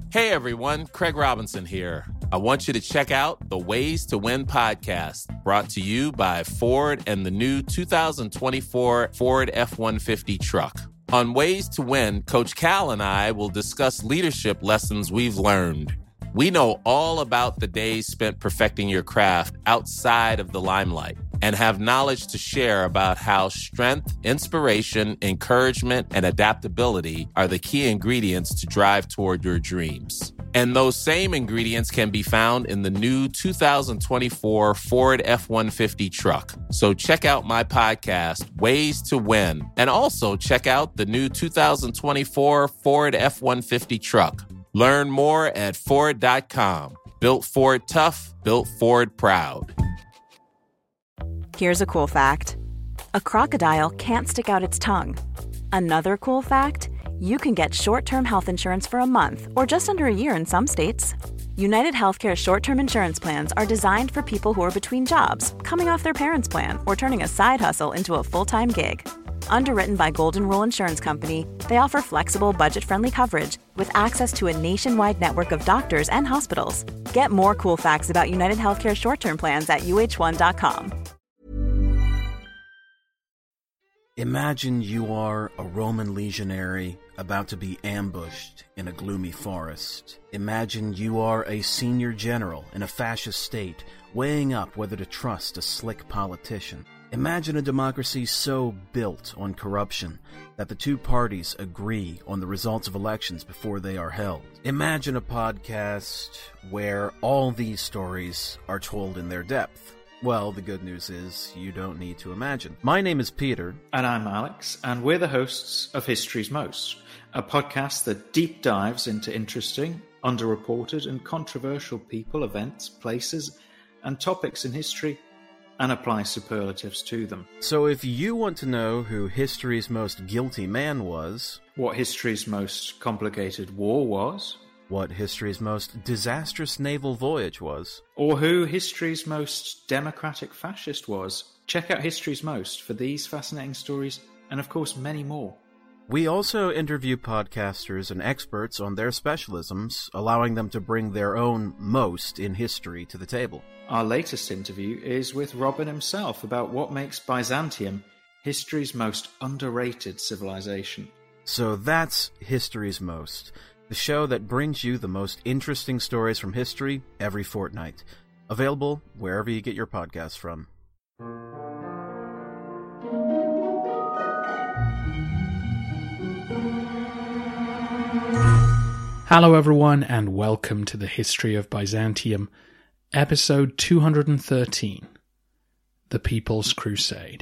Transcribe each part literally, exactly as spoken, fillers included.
Hey everyone, Craig Robinson here. I want you to check out the Ways to Win podcast, brought to you by Ford and the new two thousand twenty-four Ford F one fifty truck. On Ways to Win, Coach Cal and I will discuss leadership lessons we've learned. We know all about the days spent perfecting your craft outside of the limelight and have knowledge to share about how strength, inspiration, encouragement, and adaptability are the key ingredients to drive toward your dreams. And those same ingredients can be found in the new two thousand twenty-four Ford F one fifty truck. So check out my podcast, Ways to Win, and also check out the new two thousand twenty-four Ford F one fifty truck. Learn more at Ford dot com. Built Ford tough, built Ford proud. Here's a cool fact. A crocodile can't stick out its tongue. Another cool fact, you can get short-term health insurance for a month or just under a year in some states. United Healthcare short-term insurance plans are designed for people who are between jobs, coming off their parents' plan, or turning a side hustle into a full-time gig. Underwritten by Golden Rule Insurance Company, they offer flexible, budget-friendly coverage with access to a nationwide network of doctors and hospitals. Get more cool facts about United Healthcare short-term plans at U H one dot com. Imagine you are a Roman legionary about to be ambushed in a gloomy forest. Imagine you are a senior general in a fascist state, weighing up whether to trust a slick politician. Imagine a democracy so built on corruption that the two parties agree on the results of elections before they are held. Imagine a podcast where all these stories are told in their depth. Well, the good news is you don't need to imagine. My name is Peter. And I'm Alex, and we're the hosts of History's Most, a podcast that deep dives into interesting, underreported, and controversial people, events, places, and topics in history, and apply superlatives to them. So if you want to know who history's most guilty man was, what history's most complicated war was, what history's most disastrous naval voyage was, or who history's most democratic fascist was, check out History's Most for these fascinating stories, and of course many more. We also interview podcasters and experts on their specialisms, allowing them to bring their own most in history to the table. Our latest interview is with Robin himself about what makes Byzantium history's most underrated civilization. So that's History's Most, the show that brings you the most interesting stories from history every fortnight. Available wherever you get your podcasts from. Hello everyone, and welcome to the History of Byzantium, episode two hundred thirteen, The People's Crusade.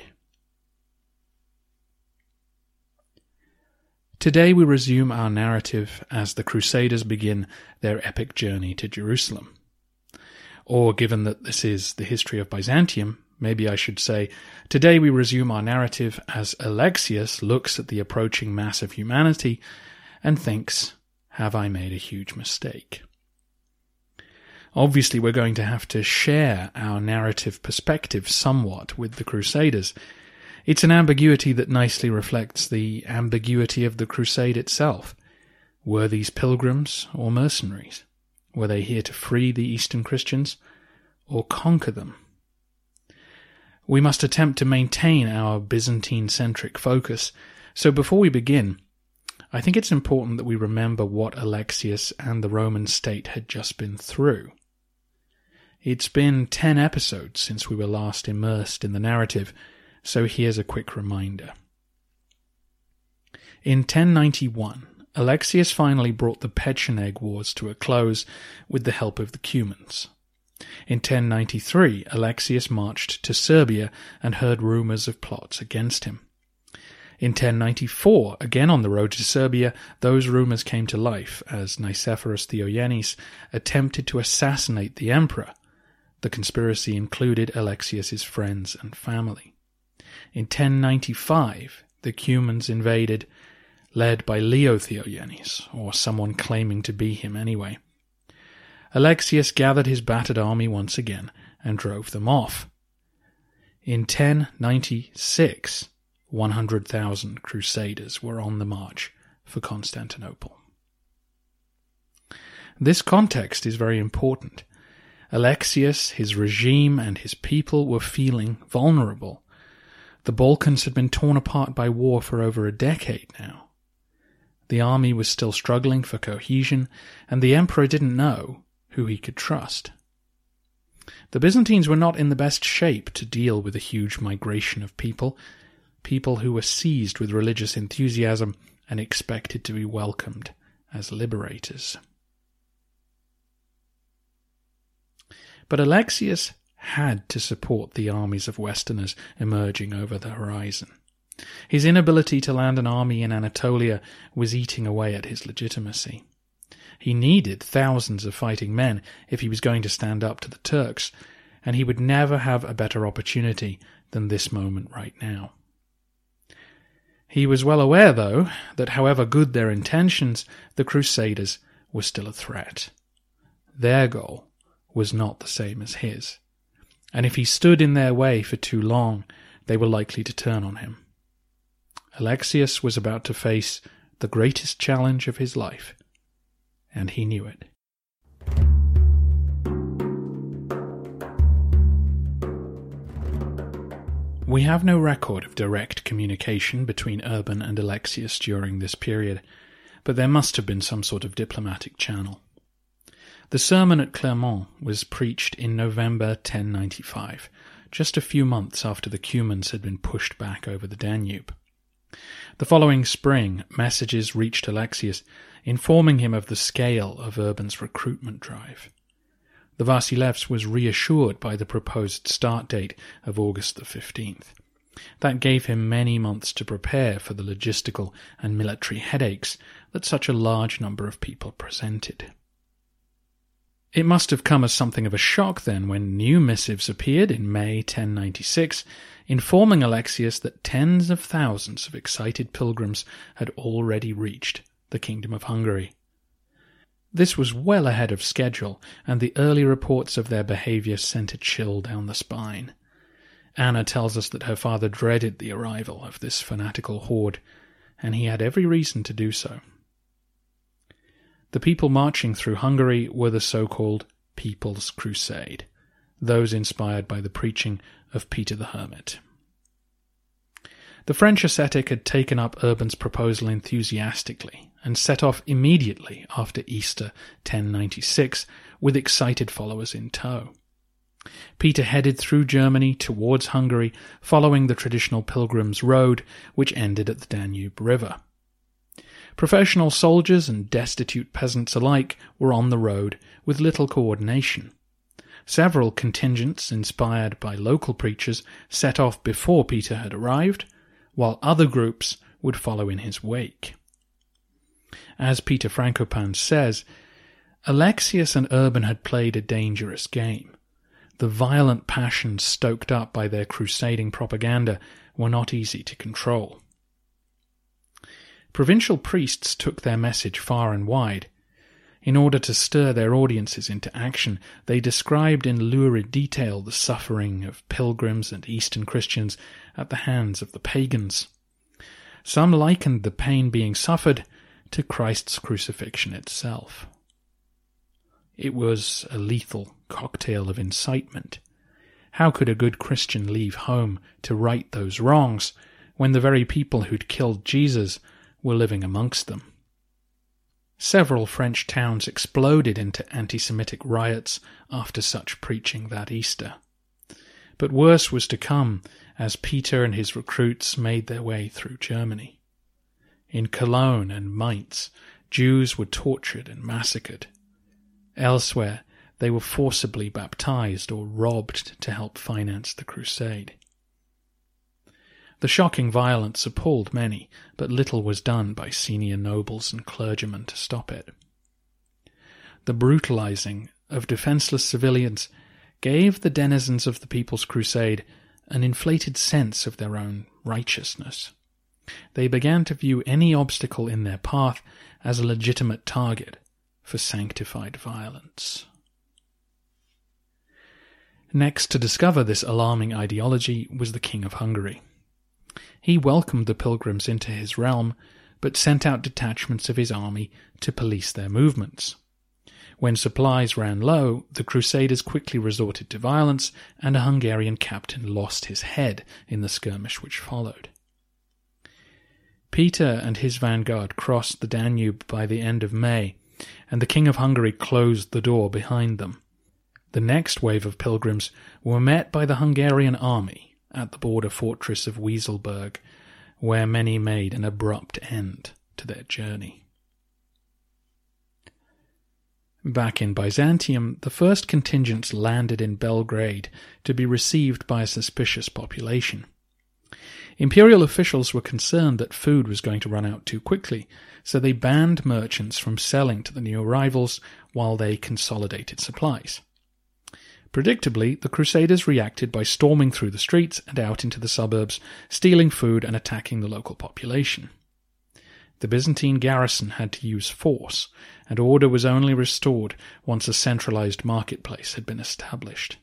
Today we resume our narrative as the Crusaders begin their epic journey to Jerusalem. Or, given that this is the history of Byzantium, maybe I should say, today we resume our narrative as Alexius looks at the approaching mass of humanity and thinks, have I made a huge mistake? Obviously, we're going to have to share our narrative perspective somewhat with the Crusaders. It's an ambiguity that nicely reflects the ambiguity of the crusade itself. Were these pilgrims or mercenaries? Were they here to free the Eastern Christians or conquer them? We must attempt to maintain our Byzantine-centric focus, so before we begin, I think it's important that we remember what Alexius and the Roman state had just been through. It's been ten episodes since we were last immersed in the narrative, so here's a quick reminder. In ten ninety-one, Alexius finally brought the Pecheneg Wars to a close with the help of the Cumans. In ten ninety-three, Alexius marched to Serbia and heard rumours of plots against him. In ten ninety-four, again on the road to Serbia, those rumours came to life as Nicephorus Theogenes attempted to assassinate the emperor. The conspiracy included Alexius's friends and family. In ten ninety-five, the Cumans invaded, led by Leo Theogenes, or someone claiming to be him anyway. Alexius gathered his battered army once again and drove them off. In ten ninety-six, one hundred thousand crusaders were on the march for Constantinople. This context is very important. Alexius, his regime, and his people were feeling vulnerable. The Balkans had been torn apart by war for over a decade now. The army was still struggling for cohesion, and the emperor didn't know who he could trust. The Byzantines were not in the best shape to deal with a huge migration of people, people who were seized with religious enthusiasm and expected to be welcomed as liberators. But Alexius had to support the armies of Westerners emerging over the horizon. His inability to land an army in Anatolia was eating away at his legitimacy. He needed thousands of fighting men if he was going to stand up to the Turks, and he would never have a better opportunity than this moment right now. He was well aware, though, that however good their intentions, the Crusaders were still a threat. Their goal was not the same as his, and if he stood in their way for too long, they were likely to turn on him. Alexius was about to face the greatest challenge of his life, and he knew it. We have no record of direct communication between Urban and Alexius during this period, but there must have been some sort of diplomatic channel. The sermon at Clermont was preached in November ten ninety-five, just a few months after the Cumans had been pushed back over the Danube. The following spring, messages reached Alexius, informing him of the scale of Urban's recruitment drive. The Vasilevs was reassured by the proposed start date of August the fifteenth. That gave him many months to prepare for the logistical and military headaches that such a large number of people presented. It must have come as something of a shock then when new missives appeared in May ten ninety-six, informing Alexius that tens of thousands of excited pilgrims had already reached the Kingdom of Hungary. This was well ahead of schedule, and the early reports of their behaviour sent a chill down the spine. Anna tells us that her father dreaded the arrival of this fanatical horde, and he had every reason to do so. The people marching through Hungary were the so-called People's Crusade, those inspired by the preaching of Peter the Hermit. The French ascetic had taken up Urban's proposal enthusiastically and set off immediately after Easter ten ninety-six with excited followers in tow. Peter headed through Germany towards Hungary, following the traditional pilgrim's road, which ended at the Danube River. Professional soldiers and destitute peasants alike were on the road with little coordination. Several contingents, inspired by local preachers, set off before Peter had arrived, while other groups would follow in his wake. As Peter Frankopan says, Alexius and Urban had played a dangerous game. The violent passions stoked up by their crusading propaganda were not easy to control. Provincial priests took their message far and wide. In order to stir their audiences into action, they described in lurid detail the suffering of pilgrims and Eastern Christians at the hands of the pagans. Some likened the pain being suffered to Christ's crucifixion itself. It was a lethal cocktail of incitement. How could a good Christian leave home to right those wrongs when the very people who'd killed Jesus were living amongst them? Several French towns exploded into anti-Semitic riots after such preaching that Easter. But worse was to come as Peter and his recruits made their way through Germany. In Cologne and Mainz, Jews were tortured and massacred. Elsewhere, they were forcibly baptized or robbed to help finance the crusade. The shocking violence appalled many, but little was done by senior nobles and clergymen to stop it. The brutalizing of defenseless civilians gave the denizens of the People's Crusade an inflated sense of their own righteousness. They began to view any obstacle in their path as a legitimate target for sanctified violence. Next to discover this alarming ideology was the King of Hungary. He welcomed the pilgrims into his realm, but sent out detachments of his army to police their movements. When supplies ran low, the Crusaders quickly resorted to violence, and a Hungarian captain lost his head in the skirmish which followed. Peter and his vanguard crossed the Danube by the end of May, and the King of Hungary closed the door behind them. The next wave of pilgrims were met by the Hungarian army at the border fortress of Wieselburg, where many made an abrupt end to their journey. Back in Byzantium, the first contingents landed in Belgrade to be received by a suspicious population. Imperial officials were concerned that food was going to run out too quickly, so they banned merchants from selling to the new arrivals while they consolidated supplies. Predictably, the Crusaders reacted by storming through the streets and out into the suburbs, stealing food and attacking the local population. The Byzantine garrison had to use force, and order was only restored once a centralized marketplace had been established.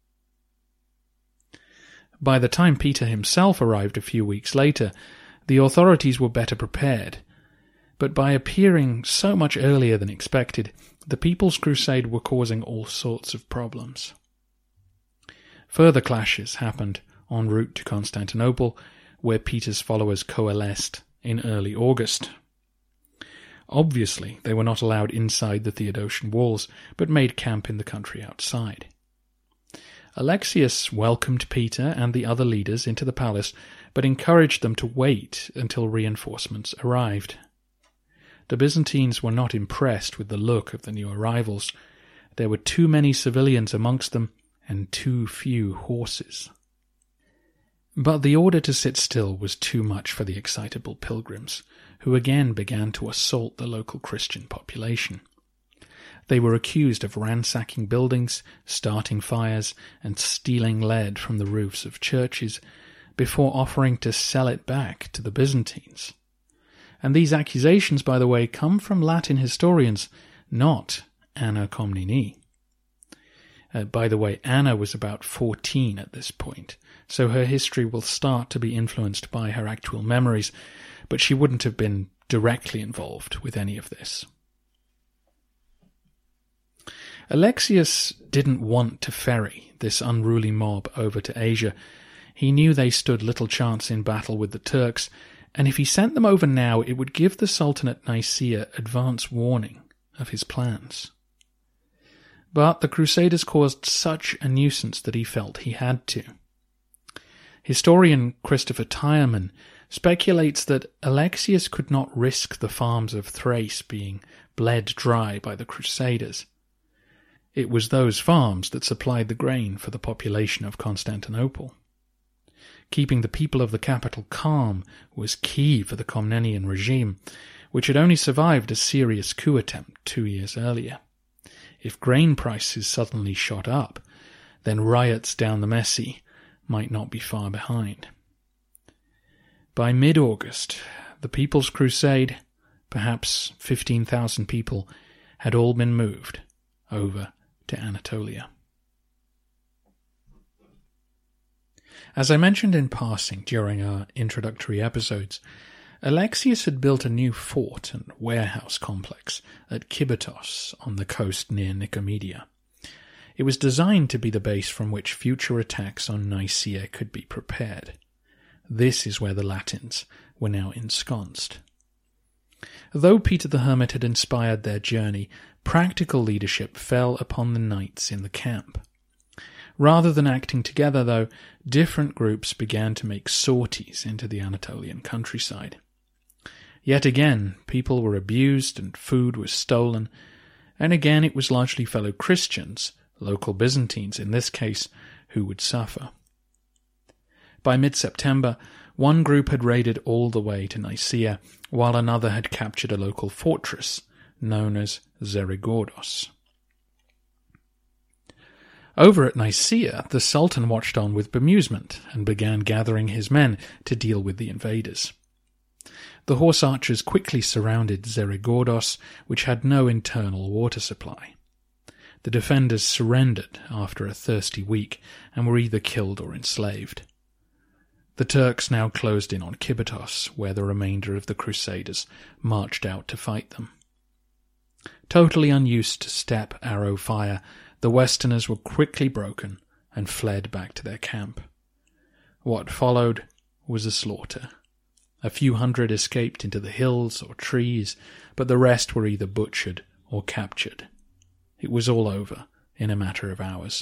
By the time Peter himself arrived a few weeks later, the authorities were better prepared, but by appearing so much earlier than expected, the People's Crusade were causing all sorts of problems. Further clashes happened en route to Constantinople, where Peter's followers coalesced in early August. Obviously, they were not allowed inside the Theodosian walls, but made camp in the country outside. Alexius welcomed Peter and the other leaders into the palace, but encouraged them to wait until reinforcements arrived. The Byzantines were not impressed with the look of the new arrivals. There were too many civilians amongst them, and too few horses. But the order to sit still was too much for the excitable pilgrims, who again began to assault the local Christian population. They were accused of ransacking buildings, starting fires, and stealing lead from the roofs of churches, before offering to sell it back to the Byzantines. And these accusations, by the way, come from Latin historians, not Anna Komnene. Uh, by the way, Anna was about fourteen at this point, so her history will start to be influenced by her actual memories, but she wouldn't have been directly involved with any of this. Alexius didn't want to ferry this unruly mob over to Asia. He knew they stood little chance in battle with the Turks, and if he sent them over now, it would give the Sultan at Nicaea advance warning of his plans. But the Crusaders caused such a nuisance that he felt he had to. Historian Christopher Tyerman speculates that Alexius could not risk the farms of Thrace being bled dry by the Crusaders. It was those farms that supplied the grain for the population of Constantinople. Keeping the people of the capital calm was key for the Komnenian regime, which had only survived a serious coup attempt two years earlier. If grain prices suddenly shot up, then riots down the Messi might not be far behind. By mid-August, the People's Crusade, perhaps fifteen thousand people, had all been moved over to Anatolia. As I mentioned in passing during our introductory episodes, Alexius had built a new fort and warehouse complex at Kibetos on the coast near Nicomedia. It was designed to be the base from which future attacks on Nicaea could be prepared. This is where the Latins were now ensconced. Though Peter the Hermit had inspired their journey, practical leadership fell upon the knights in the camp. Rather than acting together, though, different groups began to make sorties into the Anatolian countryside. Yet again, people were abused and food was stolen, and again it was largely fellow Christians, local Byzantines in this case, who would suffer. By mid-September, one group had raided all the way to Nicaea, while another had captured a local fortress known as Zerigordos. Over at Nicaea, the Sultan watched on with bemusement and began gathering his men to deal with the invaders. The horse archers quickly surrounded Zerigordos, which had no internal water supply. The defenders surrendered after a thirsty week and were either killed or enslaved. The Turks now closed in on Kibetos, where the remainder of the Crusaders marched out to fight them. Totally unused to steppe arrow fire, the Westerners were quickly broken and fled back to their camp. What followed was a slaughter. A few hundred escaped into the hills or trees, but the rest were either butchered or captured. It was all over in a matter of hours.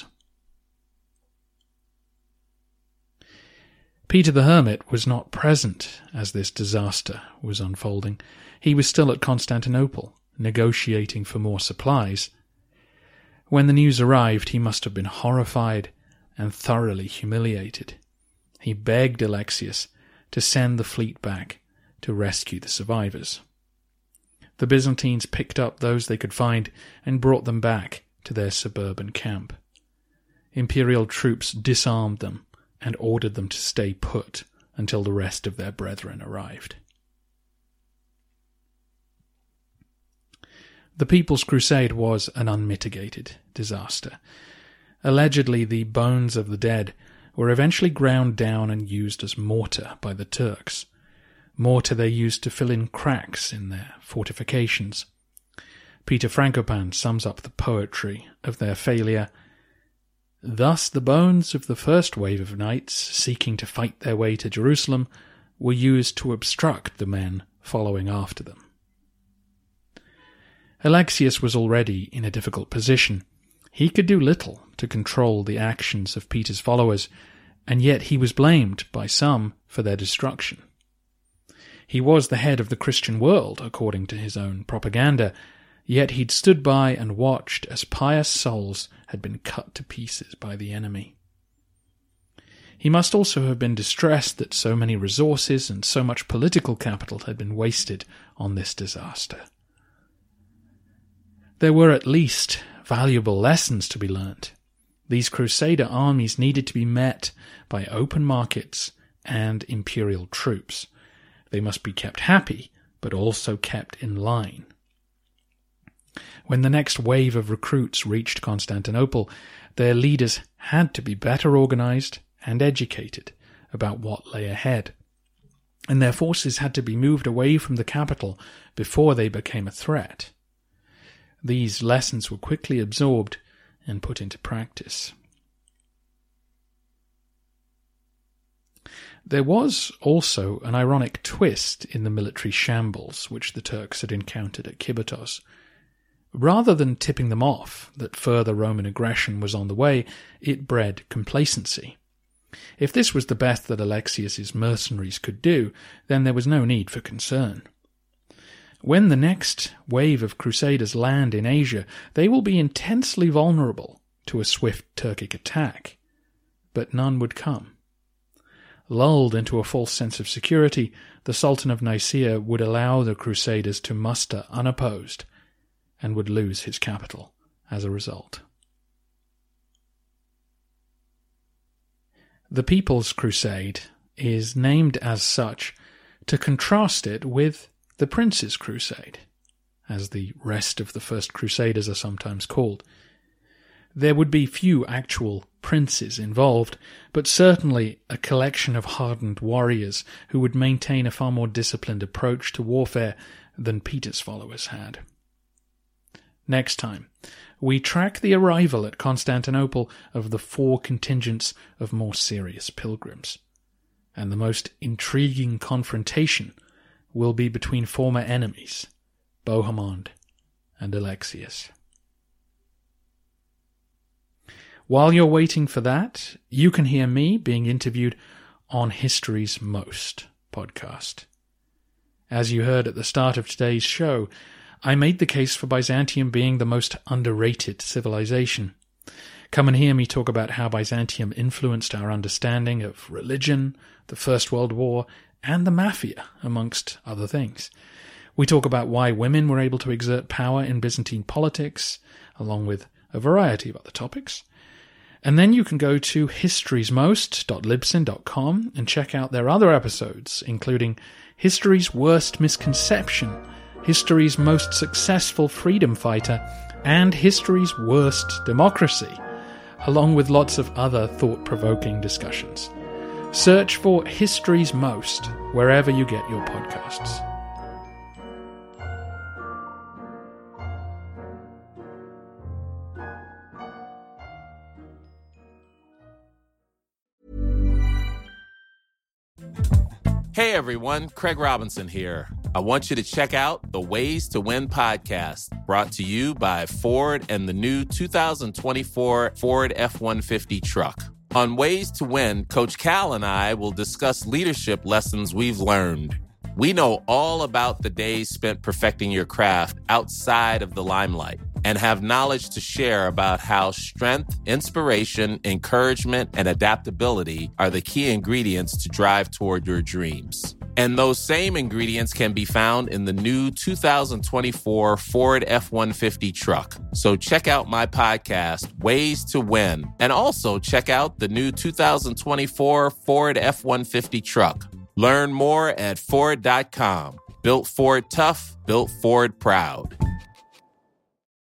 Peter the Hermit was not present as this disaster was unfolding. He was still at Constantinople, negotiating for more supplies. When the news arrived, he must have been horrified and thoroughly humiliated. He begged Alexius to send the fleet back to rescue the survivors. The Byzantines picked up those they could find and brought them back to their suburban camp. Imperial troops disarmed them and ordered them to stay put until the rest of their brethren arrived. The People's Crusade was an unmitigated disaster. Allegedly, the bones of the dead were eventually ground down and used as mortar by the Turks. Mortar they used to fill in cracks in their fortifications. Peter Frankopan sums up the poetry of their failure. Thus the bones of the first wave of knights seeking to fight their way to Jerusalem were used to obstruct the men following after them. Alexius was already in a difficult position. He could do little to control the actions of Peter's followers, and yet he was blamed by some for their destruction. He was the head of the Christian world, according to his own propaganda, yet he'd stood by and watched as pious souls had been cut to pieces by the enemy. He must also have been distressed that so many resources and so much political capital had been wasted on this disaster. There were at least valuable lessons to be learnt. These Crusader armies needed to be met by open markets and imperial troops. They must be kept happy, but also kept in line. When the next wave of recruits reached Constantinople, their leaders had to be better organized and educated about what lay ahead, and their forces had to be moved away from the capital before they became a threat. These lessons were quickly absorbed and put into practice. There was also an ironic twist in the military shambles which the Turks had encountered at Kibitos. Rather than tipping them off that further Roman aggression was on the way, it bred complacency. If this was the best that Alexius's mercenaries could do, then there was no need for concern. When the next wave of crusaders land in Asia, they will be intensely vulnerable to a swift Turkic attack, but none would come. Lulled into a false sense of security, the Sultan of Nicaea would allow the crusaders to muster unopposed, and would lose his capital as a result. The People's Crusade is named as such to contrast it with the Prince's Crusade, as the rest of the First Crusaders are sometimes called. There would be few actual princes involved, but certainly a collection of hardened warriors who would maintain a far more disciplined approach to warfare than Peter's followers had. Next time, we track the arrival at Constantinople of the four contingents of more serious pilgrims, and the most intriguing confrontation will be between former enemies, Bohemond and Alexius. While you're waiting for that, you can hear me being interviewed on History's Most podcast. As you heard at the start of today's show, I made the case for Byzantium being the most underrated civilization. Come and hear me talk about how Byzantium influenced our understanding of religion, the First World War, and the Mafia, amongst other things. We talk about why women were able to exert power in Byzantine politics, along with a variety of other topics. And then you can go to histories most dot libsyn dot com and check out their other episodes, including History's Worst Misconception, History's Most Successful Freedom Fighter, and History's Worst Democracy, along with lots of other thought-provoking discussions. Search for History's Most wherever you get your podcasts. Hey everyone, Craig Robinson here. I want you to check out the Ways to Win podcast, brought to you by Ford and the new two thousand twenty-four Ford F one fifty truck. On Ways to Win, Coach Cal and I will discuss leadership lessons we've learned. We know all about the days spent perfecting your craft outside of the limelight and have knowledge to share about how strength, inspiration, encouragement, and adaptability are the key ingredients to drive toward your dreams. And those same ingredients can be found in the new two thousand twenty-four Ford F one fifty truck. So check out my podcast, Ways to Win, and also check out the new two thousand twenty-four Ford F one fifty truck. Learn more at Ford dot com. Built Ford tough, built Ford proud.